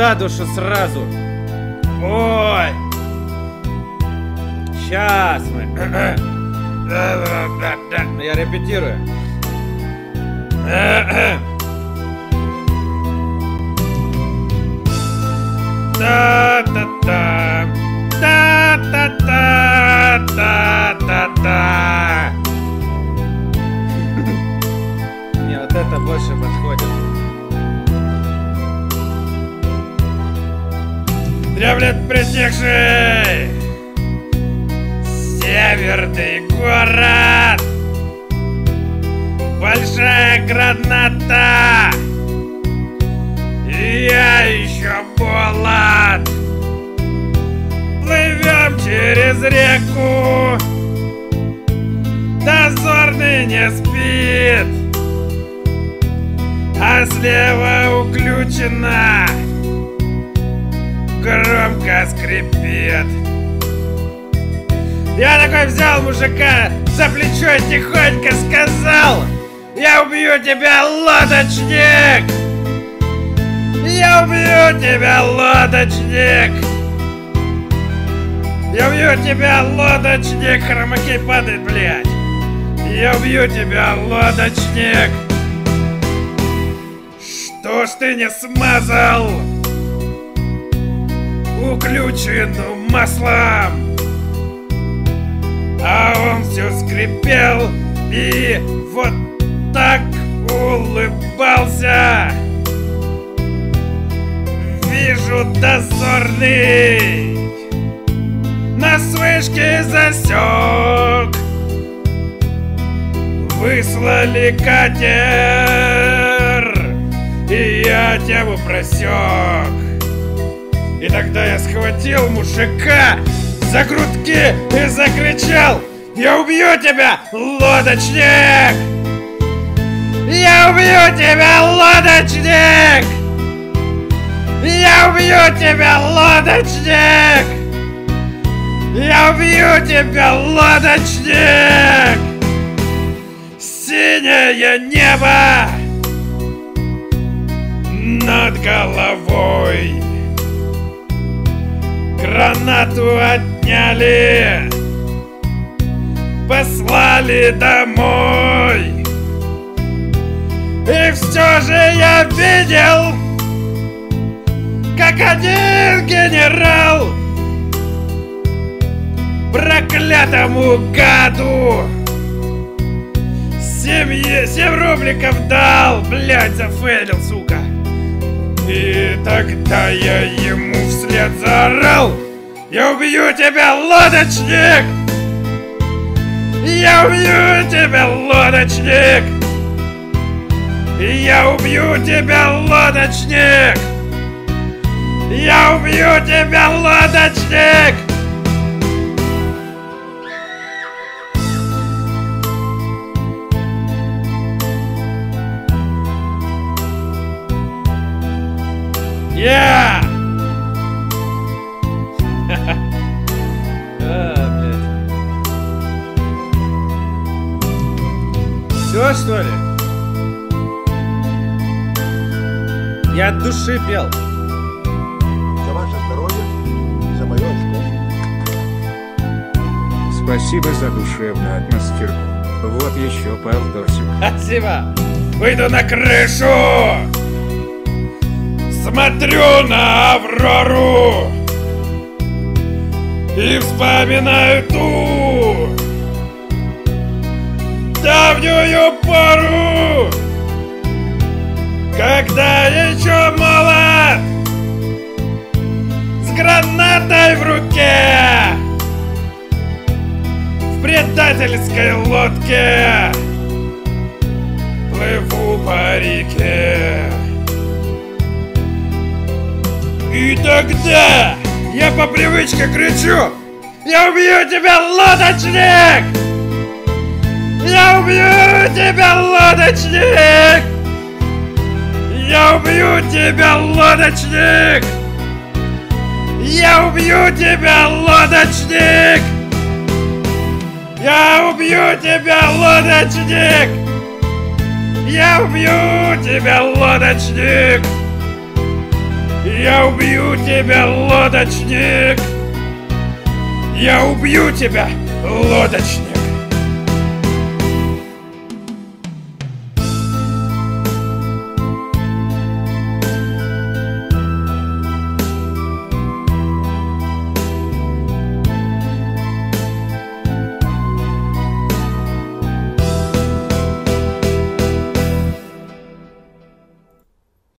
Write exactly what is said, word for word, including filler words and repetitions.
за душу сразу. Ой. Сейчас мы. Я репетирую. Та-та-та. Та-та-та-та-та-та. Мне вот это больше подходит. Дремлет притихший северный город. Большая граната. И я еще молод. Плывем через реку. Дозорный не спит, а слева уключена, громко скрипит. Я такой взял мужика за плечо и тихонько сказал: я убью тебя, лодочник! Я убью тебя, лодочник! Я убью тебя, лодочник! Хромакей падает, блядь! Я убью тебя, лодочник! Что ж ты не смазал уключенным маслом? А он все скрипел и вот так улыбался. Вижу, дозорный на свышке засек. Выслали катер, и я тему просек. И тогда я схватил мужика за грудки и закричал: я убью тебя, лодочник! Я убью тебя, лодочник! Я убью тебя, лодочник! Я убью тебя, лодочник! Синее небо над головой. Гранату отняли, послали домой. И все же я видел, как один генерал проклятому гаду семье семь рубликов дал. Блять, зафейлил, сука. И тогда я ему вслед заорал: я убью тебя, лодочник! Я убью тебя, лодочник! Я убью тебя, лодочник! Я убью тебя, лодочник! Я! Все, что ли? Я от души пел. За ваше здоровье и за мое очко. Спасибо за душевную атмосферу. Вот еще полтосик. Спасибо. Выйду на крышу, смотрю на Аврору и вспоминаю ту давнюю пору, когда еще молод, с гранатой в руке, в предательской лодке плыву по реке. И тогда я по привычке кричу: я убью тебя, лодочник! Я убью тебя, лодочник! Я убью тебя, лодочник! Я убью тебя, лодочник! Я убью тебя, лодочник! Я убью тебя, лодочник! Я убью тебя, лодочник! Я убью тебя, лодочник!